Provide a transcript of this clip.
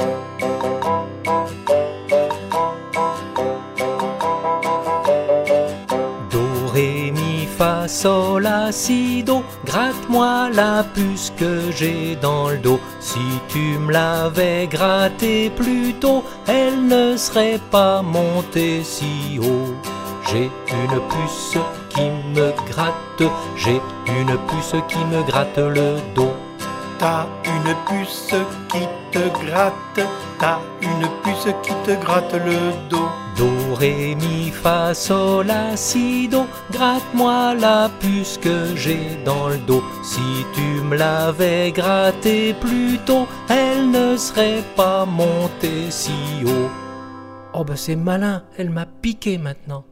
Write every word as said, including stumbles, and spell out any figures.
Ré, mi, fa, sol, la, si, do. Gratte-moi la puce que j'ai dans le dos. Si tu me l'avais grattée plus tôt, elle ne serait pas montée si haut. J'ai une puce qui me gratte, j'ai une puce qui me gratte le dos. T'as une puce qui te gratte, t'as une puce qui te gratte le dos. Do, ré, mi, fa, sol, la, si, do. Gratte-moi la puce que j'ai dans le dos. Si tu me l'avais grattée plus tôt, elle ne serait pas montée si haut. Oh bah c'est malin, elle m'a piqué maintenant.